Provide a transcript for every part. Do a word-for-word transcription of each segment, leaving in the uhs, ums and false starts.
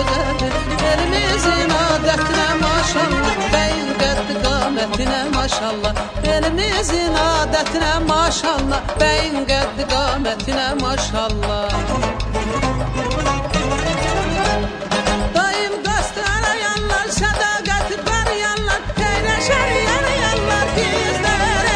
gözəldir. Elimizin adətinə maşallah, bəyin qəddi qamətinə maşallah. Elimizin adətinə maşallah, bəyin qəddi qamətinə maşallah. Dayım dostu arayanlar, sədaqəti qarayanlar, eyləşər yarayanlar bizlərə.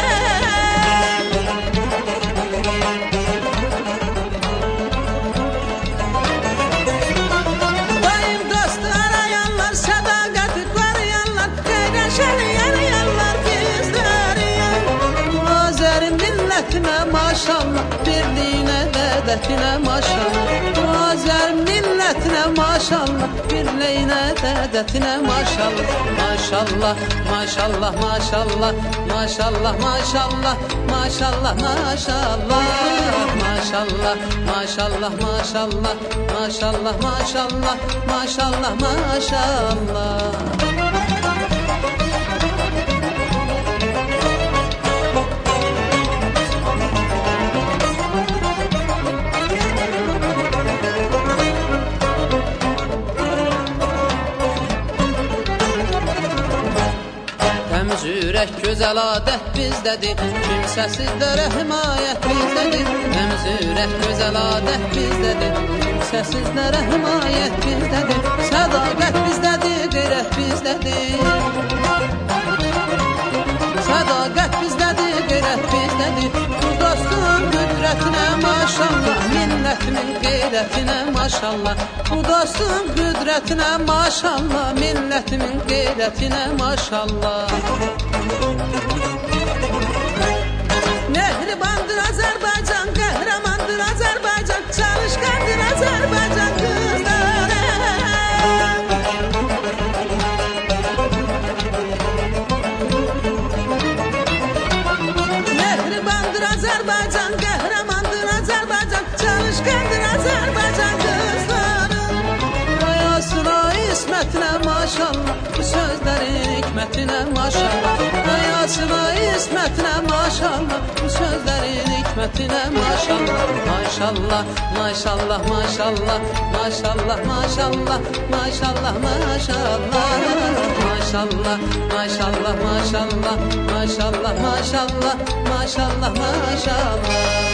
Dayım dostu arayanlar, sədaqəti qarayanlar, eyləşər yarayanlar bizlərə. Azəri millətinə maşallah, birliyinə dədətinə maşallah. Azər millətinə maşallah, birliyinə dədətinə maşallah. Maşallah, maşallah, maşallah, maşallah, maşallah, maşallah, maşallah. Maşallah, maşallah, maşallah, maşallah, maşallah, maşallah, maşallah. Təmiz ürək, gözəl adət bizdədir, kimsəsizlərə himayət bizdədir. Təmiz ürək, gözəl adət bizdədir, kimsəsizlərə himayət bizdədir. Sədaqət bizdədir, qeyrət bizdədir. Sədaqət bizdədir, qeyrət bizdədir. Bu dostun qüdrətinə maşallah, millətimin qeyrətinə maşallah. Bu dostun qüdrətinə maşallah, millətimin qeyrətinə maşallah. Mehribandır Azərbaycan, qəhrəmandır Azərbaycan, çalışqandır Azərbaycan qızları. Mehribandır Azərbaycan, qəhrəmandır Azərbaycan, çalışqandır Azərbaycan qızları. Ayasına, ismətinə maşallah, bu sözlərin hikmətinə maşallah. Ayasına, ismətinə maşallah, bu sözlərin hikmətinə maşallah. Maşallah, maşallah, maşallah, maşallah, maşallah, maşallah, maşallah. Maşallah, maşallah, maşallah, maşallah, maşallah, maşallah, maşallah.